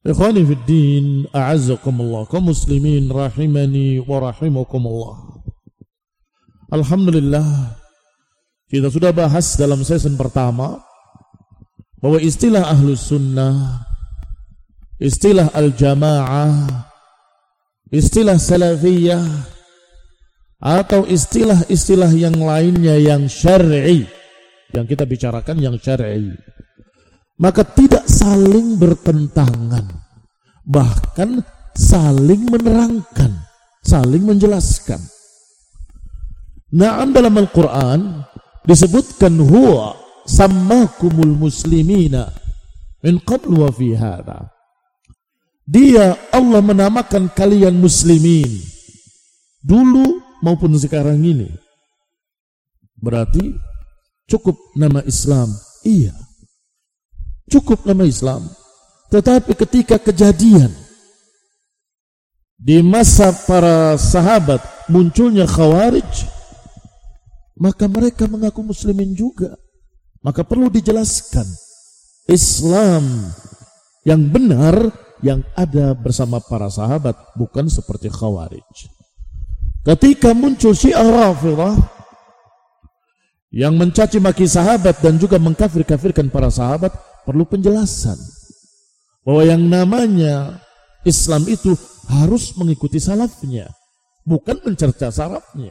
Ikhwani fid din, a'azzakumullah, kaum muslimin rahimani wa rahimakumullah. Alhamdulillah, kita sudah bahas dalam season pertama bahwa istilah ahlus sunnah, istilah al-jamaah, istilah salafiyah, atau istilah-istilah yang lainnya yang syar'i, yang kita bicarakan yang syar'i, maka tidak saling bertentangan, bahkan saling menerangkan, saling menjelaskan. Na'am, dalam Al-Quran disebutkan huwa sammakumul muslimina min qablu wa fi hadha. Dia, Allah, menamakan kalian muslimin dulu maupun sekarang ini. Berarti cukup nama Islam? Iya, cukup nama Islam. Tetapi ketika kejadian di masa para sahabat munculnya Khawarij, maka mereka mengaku muslimin juga. Maka perlu dijelaskan Islam yang benar yang ada bersama para sahabat, bukan seperti Khawarij. Ketika muncul Syiah Rafidhah yang mencaci maki sahabat dan juga mengkafir-kafirkan para sahabat, perlu penjelasan bahwa yang namanya Islam itu harus mengikuti salafnya, bukan mencerca salafnya.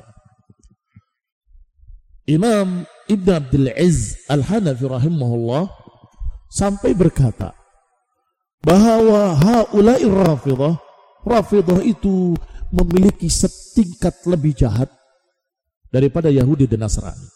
Imam Ibn Abdul Aziz Al-Hanafi rahimahullah sampai berkata bahwa haula'i Rafidhah itu memiliki setingkat lebih jahat daripada Yahudi dan Nasrani.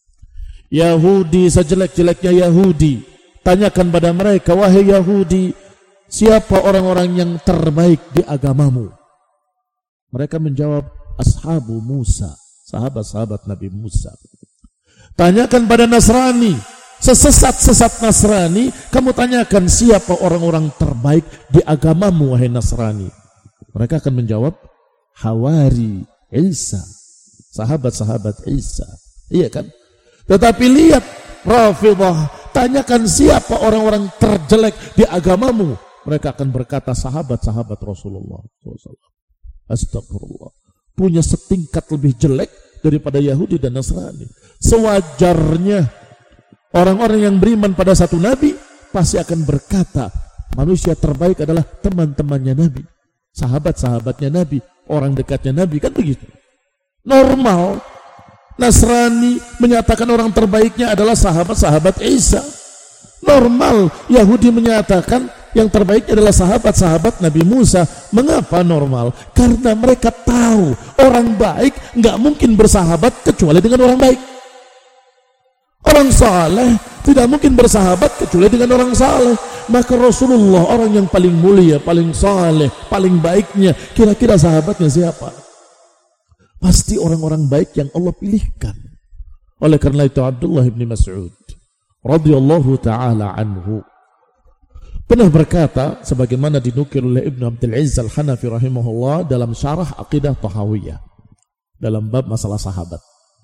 Yahudi, sejelek-jeleknya Yahudi, tanyakan pada mereka, wahai Yahudi, siapa orang-orang yang terbaik di agamamu? Mereka menjawab, ashabu Musa, sahabat-sahabat Nabi Musa. Tanyakan pada Nasrani, sesat-sesat Nasrani, kamu tanyakan siapa orang-orang terbaik di agamamu, wahai Nasrani? Mereka akan menjawab, Hawari Isa, sahabat-sahabat Isa. Iya kan? Tetapi lihat Rafidhah, tanyakan siapa orang-orang terjelek di agamamu, mereka akan berkata sahabat-sahabat Rasulullah SAW. Astagfirullah, punya setingkat lebih jelek daripada Yahudi dan Nasrani. Sewajarnya orang-orang yang beriman pada satu Nabi pasti akan berkata manusia terbaik adalah teman-temannya Nabi, sahabat-sahabatnya Nabi, orang dekatnya Nabi, kan begitu. Normal. Nasrani menyatakan orang terbaiknya adalah sahabat-sahabat Isa. Normal. Yahudi menyatakan yang terbaik adalah sahabat-sahabat Nabi Musa. Mengapa normal? Karena mereka tahu orang baik nggak mungkin bersahabat kecuali dengan orang baik. Orang saleh tidak mungkin bersahabat kecuali dengan orang saleh. Maka Rasulullah, orang yang paling mulia, paling saleh, paling baiknya, kira-kira sahabatnya siapa? Pasti orang-orang baik yang Allah pilihkan. Oleh karena itu Abdullah bin Mas'ud radhiyallahu ta'ala anhu pernah berkata, sebagaimana dinukil oleh Ibn Abdul Aziz Al-Hanafi rahimahullah dalam syarah Aqidah Tahawiyah dalam bab masalah sahabat,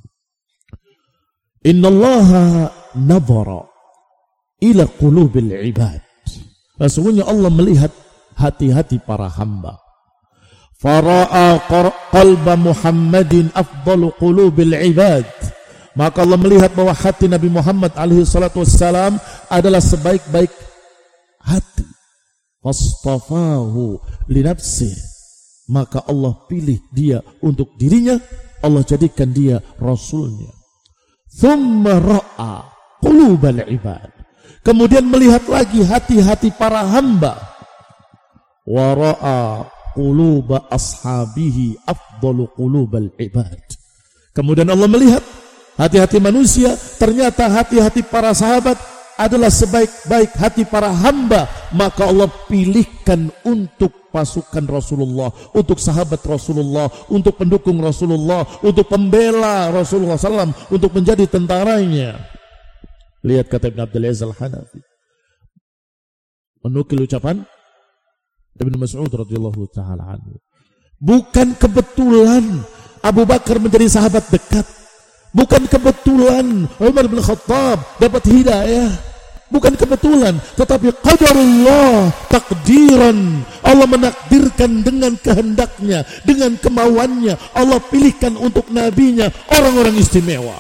innallaha nadhara ila qulubil ibad, sesungguhnya Allah melihat hati-hati para hamba. Fara'a qalba Muhammadin afdalu qulubil ibad, maka Allah melihat bahwa hati Nabi Muhammad alaihi salatu wassalam adalah sebaik-baik hati. Fastafahu li nafsihi, maka Allah pilih dia untuk dirinya, Allah jadikan dia rasulnya. Thumma ra'a qulubal ibad, kemudian melihat lagi hati-hati para hamba. Wa ra'a quluba ashabihi afdalu qulubal ibad, kemudian Allah melihat hati-hati manusia, ternyata hati-hati para sahabat adalah sebaik-baik hati para hamba, maka Allah pilihkan untuk pasukan Rasulullah, untuk sahabat Rasulullah, untuk pendukung Rasulullah, untuk pembela Rasulullah SAW, untuk menjadi tentaranya. Lihat kata Ibn Abdul Aziz Al-Hanafi, menukil ucapan Ibn Mas'ud radhiyallahu ta'ala anhu. Bukan kebetulan Abu Bakar menjadi sahabat dekat, bukan kebetulan Umar bin Khattab dapat hidayah, bukan kebetulan, tetapi qadarullah, takdiran. Allah menakdirkan dengan kehendaknya, dengan kemauannya. Allah pilihkan untuk nabinya orang-orang istimewa.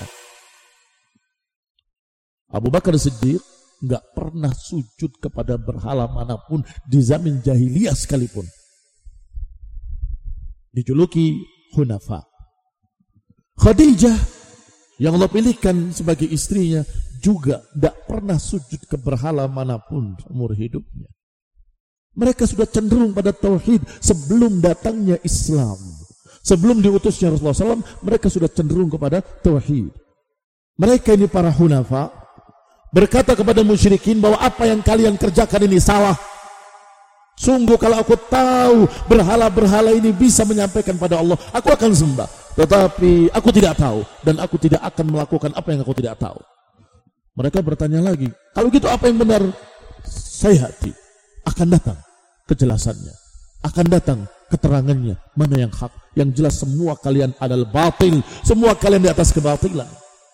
Abu Bakar Siddiq nggak pernah sujud kepada berhala manapun di zaman jahiliyah sekalipun. Dijuluki Hunafa. Khadijah yang Allah pilihkan sebagai istrinya juga tidak pernah sujud ke berhala manapun umur hidupnya. Mereka sudah cenderung pada tauhid sebelum datangnya Islam. Sebelum diutusnya Rasulullah SAW, mereka sudah cenderung kepada tauhid. Mereka ini para Hunafa berkata kepada musyrikin bahwa apa yang kalian kerjakan ini salah. Sungguh kalau aku tahu berhala-berhala ini bisa menyampaikan pada Allah, aku akan sembah. Tetapi aku tidak tahu dan aku tidak akan melakukan apa yang aku tidak tahu. Mereka bertanya lagi, kalau gitu apa yang benar? Saya hati akan datang kejelasannya, akan datang keterangannya, mana yang hak. Yang jelas semua kalian adalah batil, semua kalian di atas kebatilan.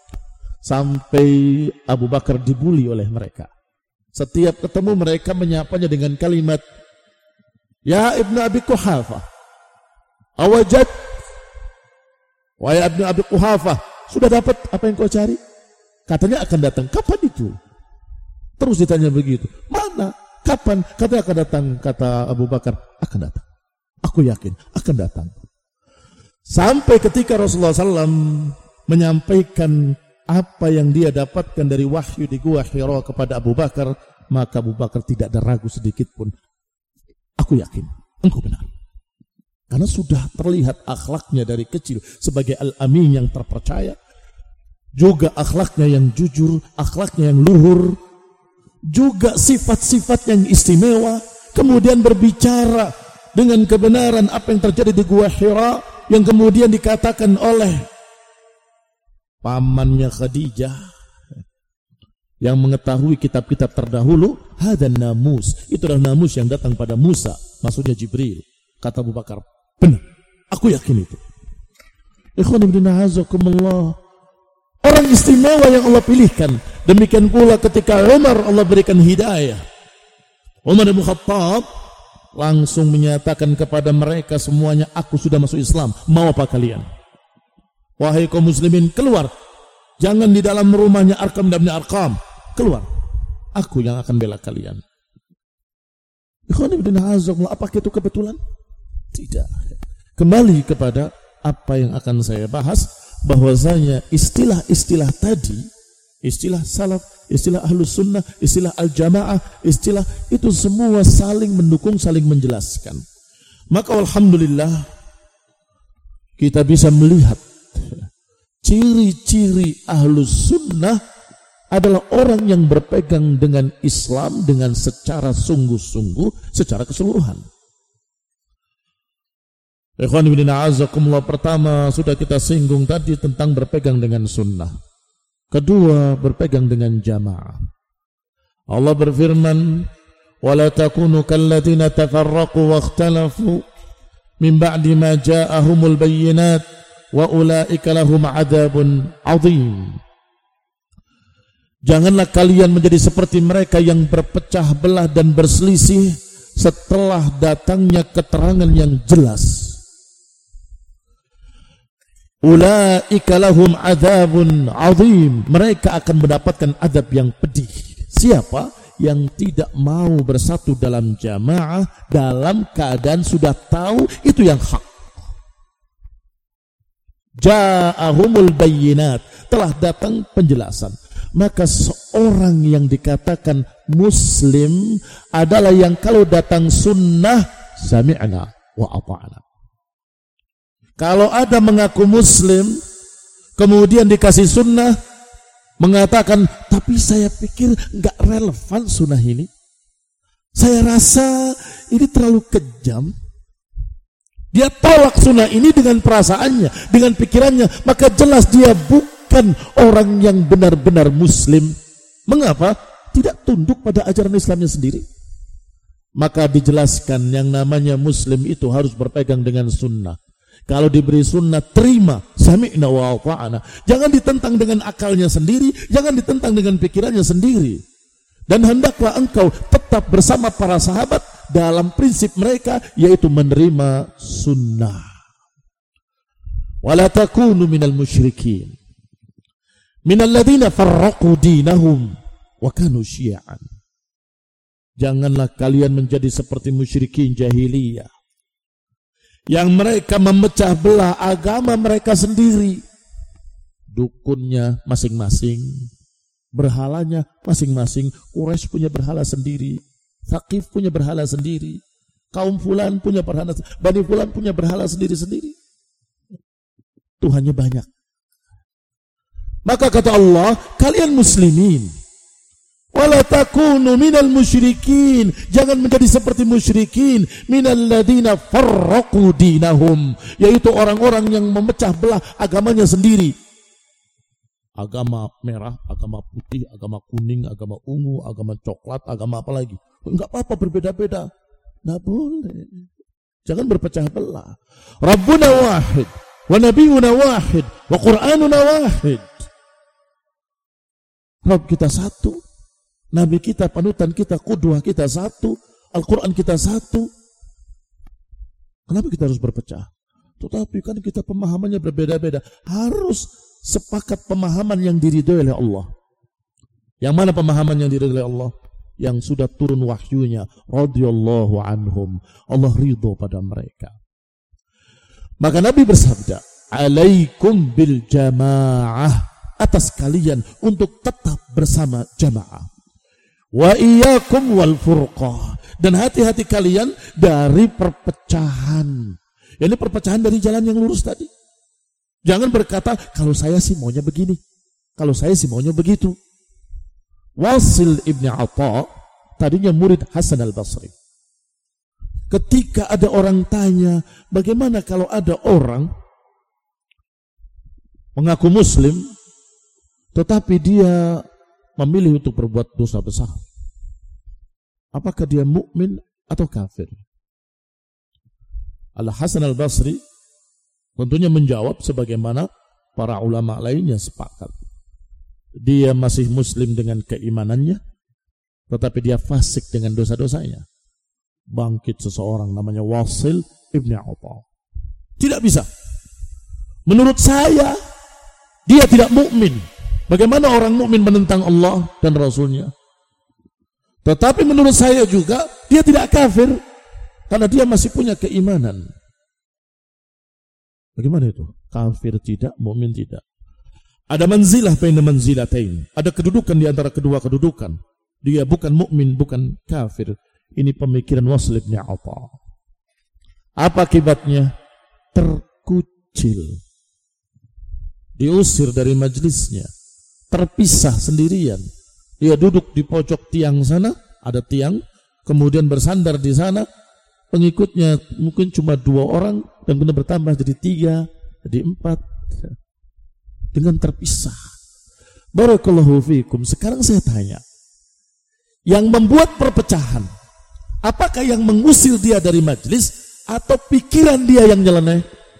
Sampai Abu Bakar dibuli oleh mereka. Setiap ketemu mereka menyapanya dengan kalimat, ya Ibnu Abi Quhafah, awajad, wahai Ibnu Abi Quhafah, sudah dapat apa yang kau cari? Katanya akan datang. Kapan itu? Terus ditanya begitu. Mana? Kapan? Katanya akan datang. Kata Abu Bakar, akan datang. Aku yakin akan datang. Sampai ketika Rasulullah SAW menyampaikan apa yang dia dapatkan dari wahyu di Gua Hira kepada Abu Bakar, maka Abu Bakar tidak ada ragu sedikit pun. Aku yakin, engkau benar. Karena sudah terlihat akhlaknya dari kecil sebagai al-amin yang terpercaya. Juga akhlaknya yang jujur, akhlaknya yang luhur. Juga sifat-sifat yang istimewa. Kemudian berbicara dengan kebenaran apa yang terjadi di Gua Hira, yang kemudian dikatakan oleh pamannya Khadijah yang mengetahui kitab-kitab terdahulu, hadan namus, itu adalah namus yang datang pada Musa, maksudnya Jibril. Kata Abu Bakar, benar, aku yakin itu. Ikhwan ibn a'azakumullah, orang istimewa yang Allah pilihkan. Demikian pula ketika Umar Allah berikan hidayah, Umar bin Khattab langsung menyatakan kepada mereka semuanya, aku sudah masuk Islam, mau apa kalian? Wahai kaum muslimin, keluar. Jangan di dalam rumahnya Arkam dan Arkam. Keluar. Aku yang akan bela kalian. Ikhwan ibn a'azakumullah, apakah itu kebetulan? Tidak. Kembali kepada apa yang akan saya bahas, bahwasanya istilah-istilah tadi, istilah salaf, istilah ahlus sunnah, istilah al-jamaah, istilah itu semua saling mendukung, saling menjelaskan. Maka alhamdulillah kita bisa melihat ciri-ciri ahlus sunnah adalah orang yang berpegang dengan Islam dengan secara sungguh-sungguh, secara keseluruhan. Ikhwan ibn a'azakumullah, pertama sudah kita singgung tadi tentang berpegang dengan sunnah. Kedua, berpegang dengan jamaah. Allah berfirman, وَلَا تَكُونُوا كَالَّذِينَ تَفَرَّقُوا وَاخْتَلَفُوا مِنْ بَعْدِ مَا جَاءَهُمُ الْبَيِّنَاتُ وَأُولَئِكَ لَهُمْ عَذَابٌ عَظِيمٌ. Janganlah kalian menjadi seperti mereka yang berpecah belah dan berselisih setelah datangnya keterangan yang jelas. Ulaika lahum adzabun azim. Mereka akan mendapatkan azab yang pedih. Siapa yang tidak mau bersatu dalam jamaah dalam keadaan sudah tahu itu yang hak? Ja'ahumul bayyinat, telah datang penjelasan. Maka seorang yang dikatakan muslim adalah yang kalau datang sunnah sami'na wa ata'na. Kalau ada mengaku muslim kemudian dikasih sunnah, mengatakan tapi saya pikir gak relevan sunnah ini, saya rasa ini terlalu kejam, dia tolak sunnah ini dengan perasaannya, dengan pikirannya, maka jelas dia bukan orang yang benar-benar muslim. Mengapa? Tidak tunduk pada ajaran Islamnya sendiri. Maka dijelaskan yang namanya muslim itu harus berpegang dengan sunnah. Kalau diberi sunnah, terima, sami'na wa ata'na. Jangan ditentang dengan akalnya sendiri, jangan ditentang dengan pikirannya sendiri. Dan hendaklah engkau tetap bersama para sahabat dalam prinsip mereka, yaitu menerima sunnah. Wala takunu minal musyrikin minal ladzina farraqu dinahum wa kanu syi'an. Janganlah kalian menjadi seperti musyrikin jahiliyah yang mereka memecah belah agama mereka sendiri. Dukunnya masing-masing, berhalanya masing-masing. Quraisy punya berhala sendiri, Thaqif punya berhala sendiri, kaum fulan punya berhala, Bani fulan punya berhala sendiri-sendiri. Tuhannya banyak. Maka kata Allah, kalian muslimin, wala takunu minal musyrikin, jangan menjadi seperti musyrikin, minal ladina farraqu dinahum, yaitu orang-orang yang memecah belah agamanya sendiri. Agama merah, agama putih, agama kuning, agama ungu, agama coklat, agama apa lagi? Enggak apa-apa berbeda-beda. Enggak boleh. Jangan berpecah belah. Rabbuna wahid, wa nabiyuna wahid, wa Qur'anuna wahid. Rabb kita satu, Nabi kita, panutan kita, qudwah kita satu, Al-Quran kita satu. Kenapa kita harus berpecah? Tetapi kan kita pemahamannya berbeda-beda. Harus sepakat pemahaman yang diridhoi oleh Allah. Yang mana pemahaman yang diridhoi oleh Allah? Yang sudah turun wahyunya, radhiyallahu anhum. Allah ridho pada mereka. Maka Nabi bersabda, alaikum bil jamaah, atas kalian untuk tetap bersama jamaah. Wa iyyakum wal furqah, dan hati-hati kalian dari perpecahan. Ini perpecahan dari jalan yang lurus tadi. Jangan berkata, kalau saya sih maunya begini, kalau saya sih maunya begitu. Wasil ibn Atha, tadinya murid Hasan al-Basri. Ketika ada orang tanya, bagaimana kalau ada orang mengaku muslim, tetapi dia memilih untuk berbuat dosa besar, apakah dia mukmin atau kafir? Al-Hasan al-Basri tentunya menjawab sebagaimana para ulama lainnya sepakat. Dia masih muslim dengan keimanannya, tetapi dia fasik dengan dosa-dosanya. Bangkit seseorang namanya Wasil ibn Atha. Tidak bisa. Menurut saya, dia tidak mukmin. Bagaimana orang mukmin menentang Allah dan Rasulnya? Tetapi menurut saya juga, dia tidak kafir, karena dia masih punya keimanan. Bagaimana itu? Kafir tidak, mukmin tidak. Ada manzilah baina manzilatain. Ada kedudukan di antara kedua kedudukan. Dia bukan mukmin, bukan kafir. Ini pemikiran Wasil bin Atha. Apa akibatnya? Terkucil. Diusir dari majelisnya. Terpisah sendirian. Dia duduk di pojok tiang sana, ada tiang, kemudian bersandar di sana. Pengikutnya mungkin cuma 2 orang, dan kemudian bertambah jadi 3, jadi 4, dengan terpisah. Barakallahu fikum. Sekarang saya tanya, yang membuat perpecahan, apakah yang mengusir dia dari majelis atau pikiran dia yang nyeleneh?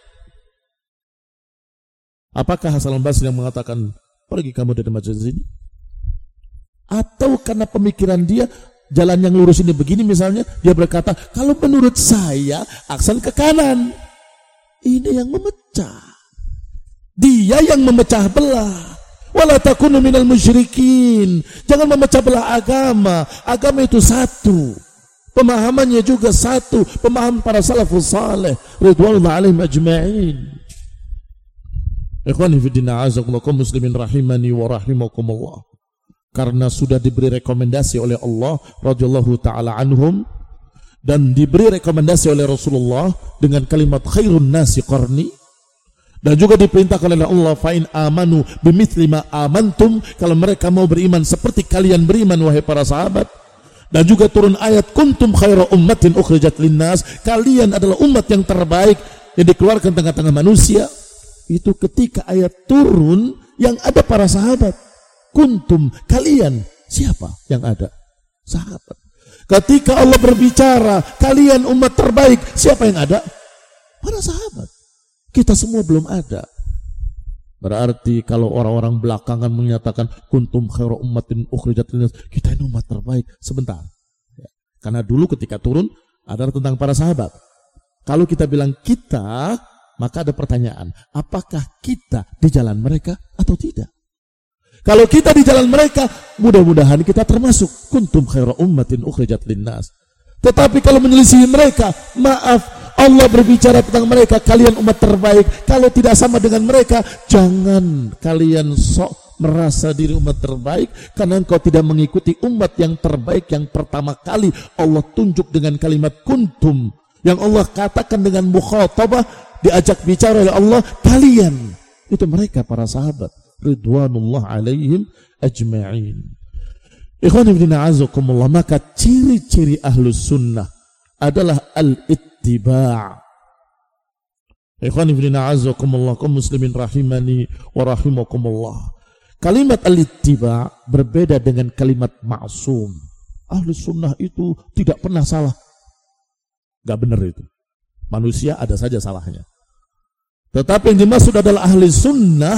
Apakah Hasan al-Basri yang mengatakan pergi kamu dari majelis ini? Atau karena pemikiran dia, jalan yang lurus ini begini misalnya, dia berkata, kalau menurut saya aksen ke kanan. Ini yang memecah. Dia yang memecah belah. Wala takunu minal musyrikin. Jangan memecah belah agama. Agama itu satu. Pemahamannya juga satu. Pemahaman para salafus saleh ridwanullah alaihim ajma'in. Ikhwani fiddina azakumullah, kaum muslimin rahimani wa rahimakumullah. Karena sudah diberi rekomendasi oleh Allah radhiyallahu taala anhum, dan diberi rekomendasi oleh Rasulullah dengan kalimat khairun nasi qarni, dan juga diperintahkan oleh Allah fa'in amanu bimithli ma amantum, kalau mereka mau beriman seperti kalian beriman wahai para sahabat. Dan juga turun ayat kuntum khaira ummatin ukhrijat linnas, kalian adalah umat yang terbaik yang dikeluarkan tengah-tengah manusia. Itu ketika ayat turun yang ada para sahabat. Kuntum, kalian, siapa yang ada? Sahabat. Ketika Allah berbicara, kalian umat terbaik, siapa yang ada? Para sahabat. Kita semua belum ada. Berarti kalau orang-orang belakangan menyatakan kuntum khairu ummatin ukhrijat linnas, kita ini umat terbaik. Sebentar. Ya. Karena dulu ketika turun adalah tentang para sahabat. Kalau kita bilang kita, maka ada pertanyaan, apakah kita di jalan mereka atau tidak? Kalau kita di jalan mereka, mudah-mudahan kita termasuk kuntum khairu ummatin ukhrijat linnas. Tetapi kalau menyelisihi mereka, maaf, Allah berbicara tentang mereka, kalian umat terbaik. Kalau tidak sama dengan mereka, jangan kalian sok merasa diri umat terbaik, karena engkau tidak mengikuti umat yang terbaik yang pertama kali Allah tunjuk dengan kalimat kuntum, yang Allah katakan dengan mukhatabah, diajak bicara oleh Allah, kalian. Itu mereka para sahabat ridwanullah alaihim ajma'in. Ikhwani fillah azakumullah, maka ciri-ciri ahlus sunnah adalah al-ittiba'. Ikhwani fillah azakumullah, kaum muslimin rahimani wa rahimakumullah. Kalimat al-ittiba' berbeda dengan kalimat ma'sum. Ahlus sunnah itu tidak pernah salah. Gak benar itu. Manusia ada saja salahnya. Tetapi yang dimaksud adalah ahli sunnah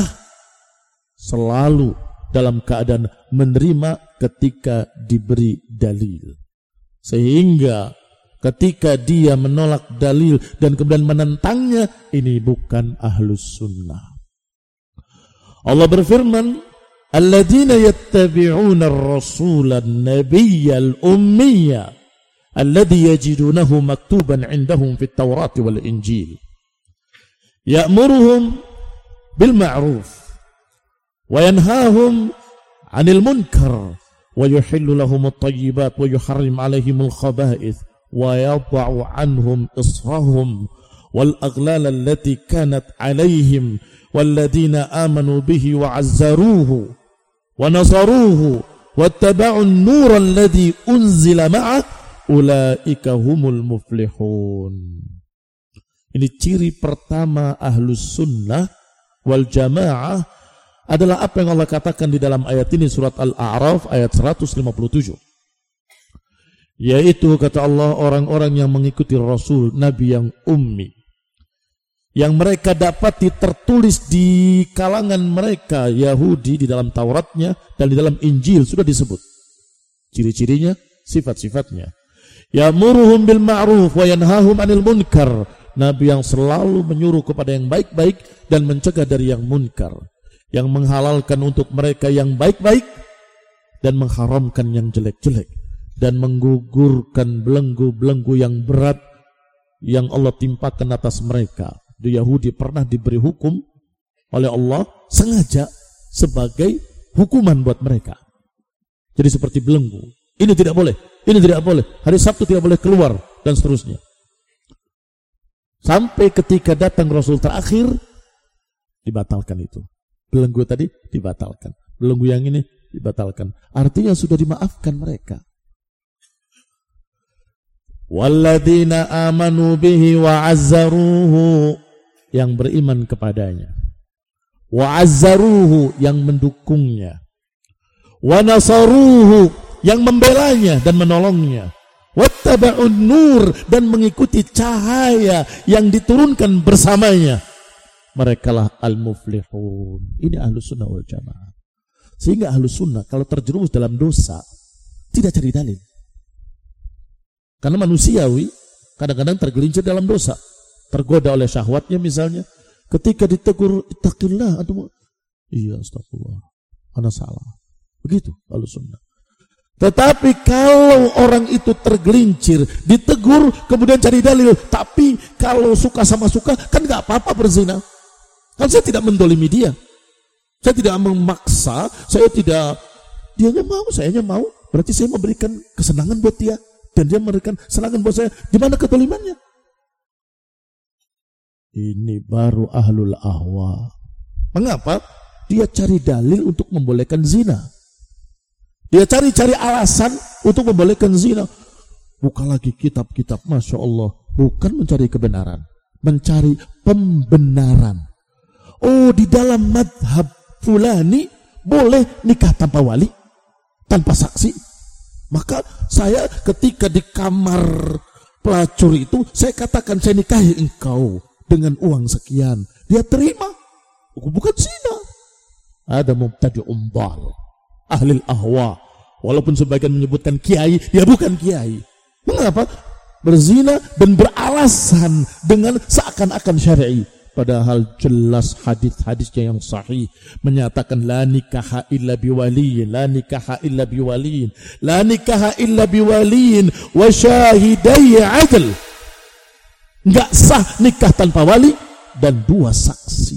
selalu dalam keadaan menerima ketika diberi dalil. Sehingga ketika dia menolak dalil dan kemudian menentangnya, ini bukan ahlus sunnah. Allah berfirman, alladzina yattabi'una ar-rasula an-nabiyya al-ummiyya alladzi yajidunahu maktuban 'indahum fit Tawrat wal Injil ya'muruhum bil ma'ruf wa yanhahum 'anil munkar wa yuhillu lahum at-tayyibat wa yuharrim 'alaihim al-khaba'ith wa yadh'u 'anhum israhum wal aghlal allati kanat 'alaihim walladzina amanu bihi wa 'azzaruhu wa nasaruhu wattaba'u an-nura alladzi unzila ma'ah ulaika humul muflihun. Ini ciri pertama ahlus sunnah wal jamaah adalah apa yang Allah katakan di dalam ayat ini, surat Al-A'raf ayat 157. Yaitu kata Allah, orang-orang yang mengikuti Rasul, Nabi yang ummi, yang mereka dapati tertulis di kalangan mereka Yahudi di dalam Tauratnya dan di dalam Injil sudah disebut ciri-cirinya, sifat-sifatnya. Ya'muruhum bil ma'ruf wa yanhahum 'anil munkar. Nabi yang selalu menyuruh kepada yang baik-baik dan mencegah dari yang munkar, yang menghalalkan untuk mereka yang baik-baik dan mengharamkan yang jelek-jelek, dan menggugurkan belenggu-belenggu yang berat yang Allah timpakan atas mereka. Di Yahudi pernah diberi hukum oleh Allah sengaja sebagai hukuman buat mereka. Jadi seperti belenggu. Ini tidak boleh, ini tidak boleh. Hari Sabtu tidak boleh keluar dan seterusnya. Sampai ketika datang Rasul terakhir, dibatalkan itu. Belenggu tadi dibatalkan. Belenggu yang ini dibatalkan. Artinya sudah dimaafkan mereka. Walladzina amanu bihi wa azzaruhu, yang beriman kepadanya. Wa azzaruhu, yang mendukungnya. Wa nasaruhu, yang membelanya dan menolongnya. Wattaba'un nur, dan mengikuti cahaya yang diturunkan bersamanya. Merekalah al-muflihun. Ini ahlus sunnah wal jamaah. Sehingga ahlus sunnah kalau terjerumus dalam dosa tidak cari dalil. Karena manusiawi kadang-kadang tergelincir dalam dosa, tergoda oleh syahwatnya misalnya. Ketika ditegur, ittaqillah, iya astagfirullah, ana salah. Begitu ahlus sunnah. Tetapi kalau orang itu tergelincir, ditegur, kemudian cari dalil, tapi kalau suka sama suka, kan gak apa-apa berzina. Kan saya tidak mendolimi dia. Saya tidak memaksa, saya tidak, dianya mau, sayanya mau. Berarti saya memberikan kesenangan buat dia, dan dia memberikan kesenangan buat saya. Di mana kedolimannya? Ini baru ahlul ahwa. Mengapa? Dia cari dalil untuk membolehkan zina. Dia cari-cari alasan untuk membolehkan zina. Buka lagi kitab-kitab, Masya Allah. Bukan mencari kebenaran, mencari pembenaran. Oh, di dalam madhab fulani boleh nikah tanpa wali, tanpa saksi. Maka saya ketika di kamar pelacur itu, saya katakan saya nikahi engkau dengan uang sekian. Dia terima. bukan zina. Ada mubtadi'un dhal, ahli ahwa. Walaupun sebagian menyebutkan kiai, dia bukan kiai. Mengapa? Berzina dan beralasan dengan seakan-akan syar'i. Padahal jelas hadis-hadisnya yang sahih menyatakan la nikaha illa biwaliyin, la nikaha illa biwaliyin, la nikaha illa biwaliyin wa syahidai adl. Enggak sah nikah tanpa wali dan 2 saksi.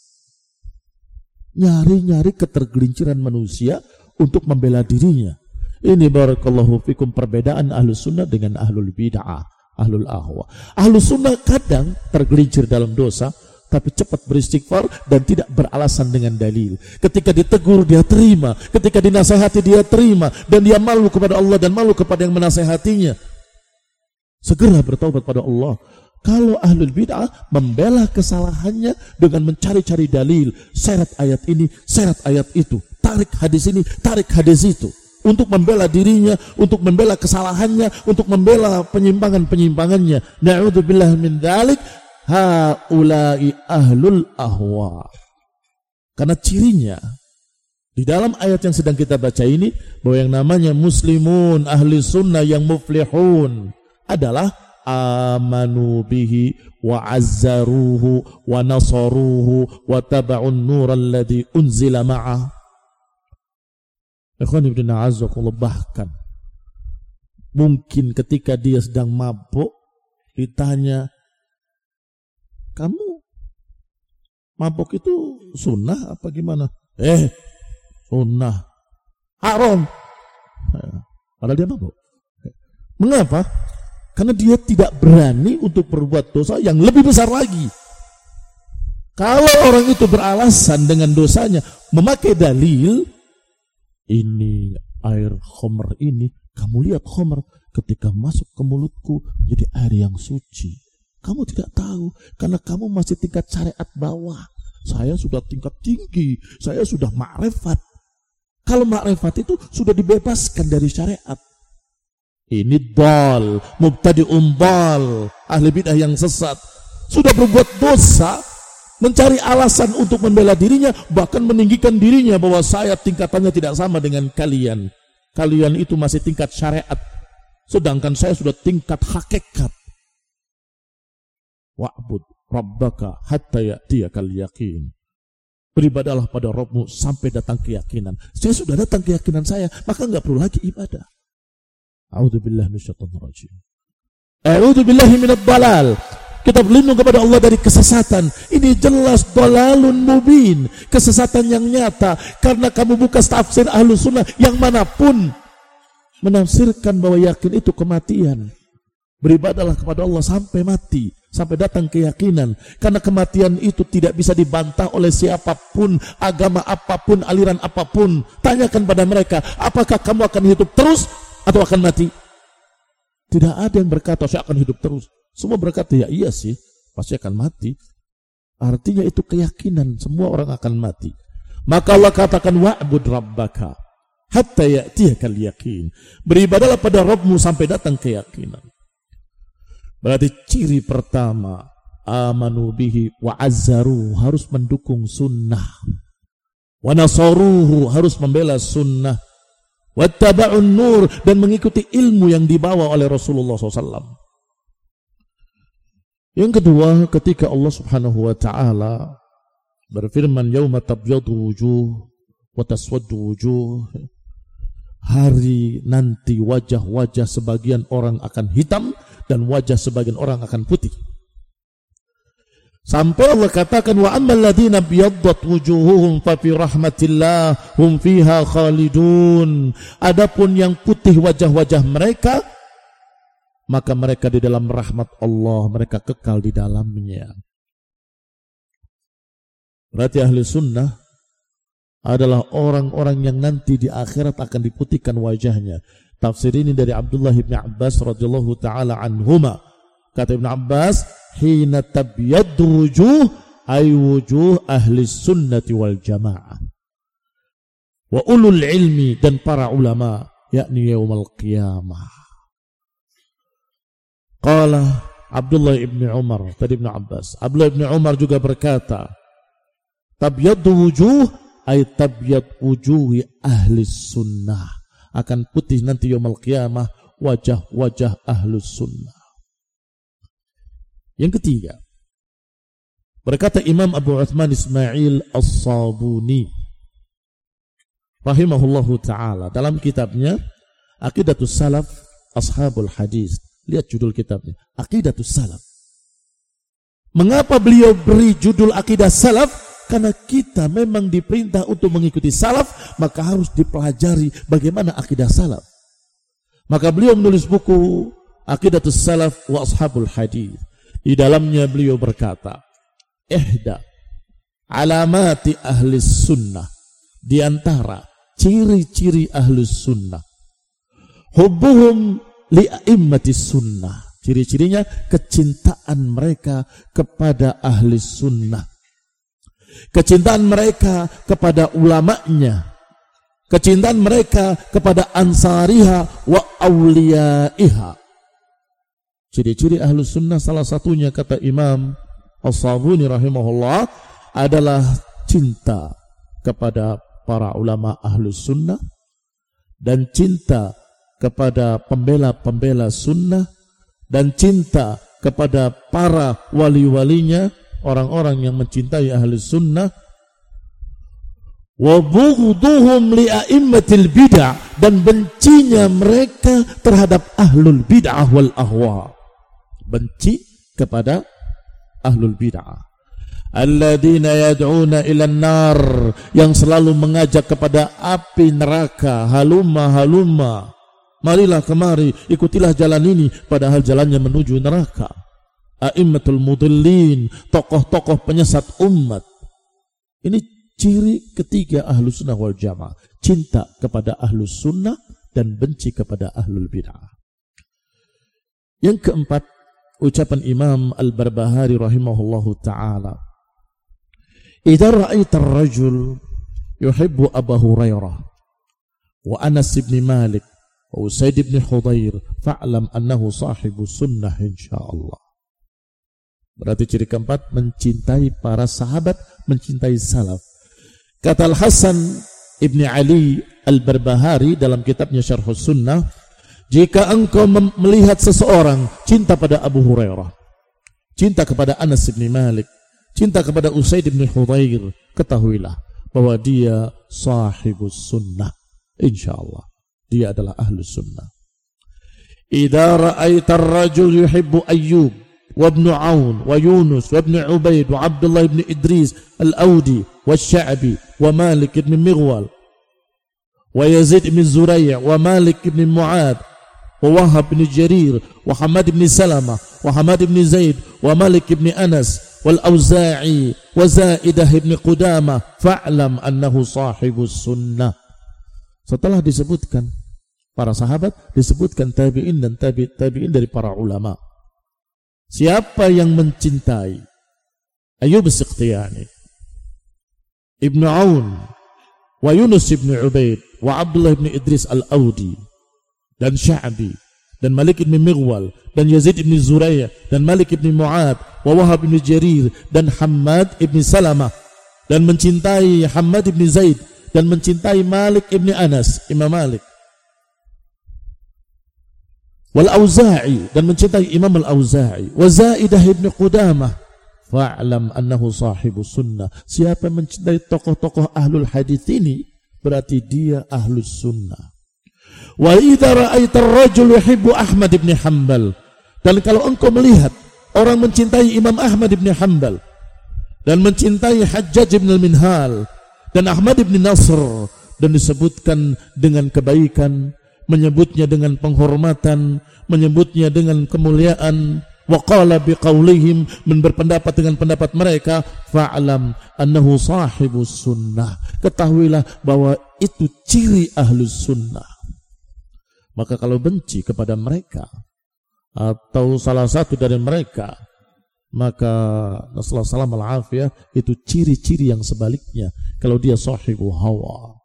Nyari-nyari ketergelinciran manusia untuk membela dirinya. Ini barakallahu fikum perbedaan ahlus sunnah dengan ahlul bid'ah, ahlul ahwa. Ahlus sunnah kadang tergelincir dalam dosa, tapi cepat beristighfar dan tidak beralasan dengan dalil. Ketika ditegur dia terima, ketika dinasihati dia terima, dan dia malu kepada Allah dan malu kepada yang menasihatinya. Segera bertaubat pada Allah. Kalau ahlul bid'ah membela kesalahannya dengan mencari-cari dalil, seret ayat ini, seret ayat itu, tarik hadis ini, tarik hadis itu, untuk membela dirinya, untuk membela kesalahannya, untuk membela penyimpangan-penyimpangannya. Na'udzubillah min dzalik, haula'i ahlul ahwa. Karena cirinya di dalam ayat yang sedang kita baca ini, bahwa yang namanya muslimun, ahli sunnah yang muflihun adalah amanu bihi wa azzaruhu wa nasaruhu wa taba'un nural ladzi unzila ma'ah. Ikhwan ibn a'azzakullah, bahkan mungkin ketika dia sedang mabuk ditanya, kamu mabuk itu sunnah apa gimana? Sunnah, haram. Padahal dia mabuk. Mengapa? Karena dia tidak berani untuk berbuat dosa yang lebih besar lagi. Kalau orang itu beralasan dengan dosanya, memakai dalil, ini air khamr ini, kamu lihat khamr ketika masuk ke mulutku menjadi air yang suci. Kamu tidak tahu, karena kamu masih tingkat syariat bawah. Saya sudah tingkat tinggi, saya sudah ma'rifat. Kalau ma'rifat itu sudah dibebaskan dari syariat. Ini dal, mubtadi'un dal, ahli bid'ah yang sesat. Sudah berbuat dosa, mencari alasan untuk membela dirinya, bahkan meninggikan dirinya bahwa saya tingkatannya tidak sama dengan kalian. Kalian itu masih tingkat syariat, sedangkan saya sudah tingkat hakikat. Wa'bud rabbaka hatta ya'tiyakal yaqin. Beribadalah pada Rabbmu sampai datang keyakinan. Saya sudah datang keyakinan saya, maka enggak perlu lagi ibadah. A'udzubillahi minasyaitonir rajim. A'udzubillahi minadh dhalal. Kita berlindung kepada Allah dari kesesatan. Ini jelas dhalalun mubin, kesesatan yang nyata. Karena kamu buka tafsir Ahlus Sunnah yang manapun menafsirkan bahwa yakin itu kematian. Beribadalah kepada Allah sampai mati, sampai datang keyakinan. Karena kematian itu tidak bisa dibantah oleh siapapun, agama apapun, aliran apapun. Tanyakan pada mereka, apakah kamu akan hidup terus atau akan mati? Tidak ada yang berkata saya akan hidup terus. Semua berkata ya iya sih, pasti akan mati. Artinya itu keyakinan, semua orang akan mati. Maka Allah katakan wa'bud rabbaka hatta ya'tiyakal yaqin. Beribadalah pada Rabbmu sampai datang keyakinan. Berarti ciri pertama, amanu bihi wa azzaruhu, harus mendukung sunnah. Wa nasaruhu, harus membela sunnah. Wattaba'un nur, dan mengikuti ilmu yang dibawa oleh Rasulullah SAW. Yang kedua, ketika Allah Subhanahu wa ta'ala berfirman yauma tabyadu wujuh wa taswaddu wujuh, hari nanti wajah-wajah sebagian orang akan hitam dan wajah sebagian orang akan putih. Sampai Allah katakan wa ammal ladzina biyaddat wujuhuhum fa fi rahmatillah hum fiha khalidun. Adapun yang putih wajah-wajah mereka, maka mereka di dalam rahmat Allah, mereka kekal di dalamnya. Berarti ahli sunnah adalah orang-orang yang nanti di akhirat akan diputihkan wajahnya. Tafsir ini dari Abdullah bin Abbas radhiyallahu taala anhuma. Kata Ibn Abbas, hina tabyaddu wujuh ay wujuh ahli sunnati wal jamaah wa ulul ilmi, dan para ulama, yakni yaumul qiyamah. Qala Abdullah ibn Umar, tadi Ibn Abbas, Abdullah ibn Umar juga berkata, tabyaddu wujuh ay tabyad wujuhi ahli sunnah. Akan putih nanti yaumul qiyamah wajah-wajah ahli sunnah. Yang ketiga, berkata Imam Abu Uthman Ismail As-Sabuni rahimahullahu ta'ala dalam kitabnya Aqidatus Salaf Ashabul Hadis. Lihat judul kitabnya, Aqidatus Salaf. Mengapa beliau beri judul Aqidah Salaf? Karena kita memang diperintah untuk mengikuti salaf, maka harus dipelajari bagaimana akidah salaf. Maka beliau menulis buku Aqidatus Salaf wa Ashabul Hadis. Di dalamnya beliau berkata, ihda alamati ahli sunnah, di antara ciri-ciri ahli sunnah, hubbuhum li'a'immati sunnah. Ciri-cirinya kecintaan mereka kepada ahli sunnah, kecintaan mereka kepada ulamanya, kecintaan mereka kepada ansariha wa awliyaiha. Ciri-ciri ahlu sunnah salah satunya, kata Imam As-Sabuni rahimahullah, adalah cinta kepada para ulama ahlu sunnah dan cinta kepada pembela-pembela sunnah dan cinta kepada para wali-walinya, orang-orang yang mencintai ahlu sunnah. Wa bughduhum li'a'immatil bid'ah, dan bencinya mereka terhadap ahlul bid'ah wal ahwa. Benci kepada ahlul bid'ah, alladzina yad'una ilan nar, yang selalu mengajak kepada api neraka. Halumma halumma, marilah kemari, ikutilah jalan ini, padahal jalannya menuju neraka. A'immatul mudillin, tokoh-tokoh penyesat umat. Ini ciri ketiga ahlu sunnah wal jamaah, cinta kepada ahlu sunnah dan benci kepada ahlul bid'ah. Yang keempat, ucapan Imam Al-Barbahari rahimahullahu ta'ala, idza ra'aita ar-rajul yuhibbu Abu Hurairah wa Anas bin Malik wa Usaid bin Hudayr fa'lam annahu sahibu sunnah insyaallah. Berarti ciri keempat, mencintai para sahabat, mencintai salaf. Kata Al-Hasan Ibn Ali Al-Barbahari dalam kitabnya Syarhus Sunnah, jika engkau melihat seseorang cinta pada Abu Hurairah, cinta kepada Anas bin Malik, cinta kepada Usaid bin Hudayr, ketahuilah bahwa dia sahibus sunnah. Insyaallah dia adalah ahlus sunnah. Idza ra'aita ar-rajul yuhibbu Ayyub wa ibn Aun wa Yunus wa ibn Ubaid wa Abdullah ibn Idris al-Audi wa Sya'bi wa Malik ibn Mighwal wa Yazid ibn Zuray' wa Malik ibn Mu'ad wa Wahab ibn Jarir wa Hamad ibn Salamah wa Hamad ibn Zaid wa Malik ibn Anas wal Auza'i wa Zaidah ibn Qudamah fa'lam annahu sahibus sunnah. Setelah disebutkan para sahabat, disebutkan tabi'in dan tabi'in dari para ulama. Siapa yang mencintai Ayyub as-Sikhtiyani, Ibnu Aun, wa Yunus ibn Ubaid, wa Abdullah ibn Idris al-Audi, dan Sya'bi, dan Malik ibn Mighwal, dan Yazid ibn Zuray', dan Malik ibn Mu'ad, wa Wahab ibn Jarir, dan Hamad ibn Salamah, dan mencintai Hamad ibn Zaid, dan mencintai Malik ibn Anas, Imam Malik, wal Auza'i, dan mencintai Imam al-Auza'i, wa Zaidah ibn Qudamah, fa'lam annahu sahibu sunnah. Siapa yang mencintai tokoh-tokoh ahlul hadis ini, berarti dia ahlus sunnah. Wa idza ra'aita ar-rajul yuhibbu Ahmad ibn Hanbal, dan kalau engkau melihat orang mencintai Imam Ahmad ibn Hanbal dan mencintai Hajjaj ibn al-Minhal dan Ahmad ibn Nasr, dan disebutkan dengan kebaikan, menyebutnya dengan penghormatan, menyebutnya dengan kemuliaan, wa qala biqaulihim, berpendapat dengan pendapat mereka, fa'lam annahu sahibus sunnah. Ketahuilah bahwa itu ciri ahlus sunnah. Maka kalau benci kepada mereka atau salah satu dari mereka, maka nasallahu alaihi wasallam itu ciri-ciri yang sebaliknya. Kalau dia sahibu hawa,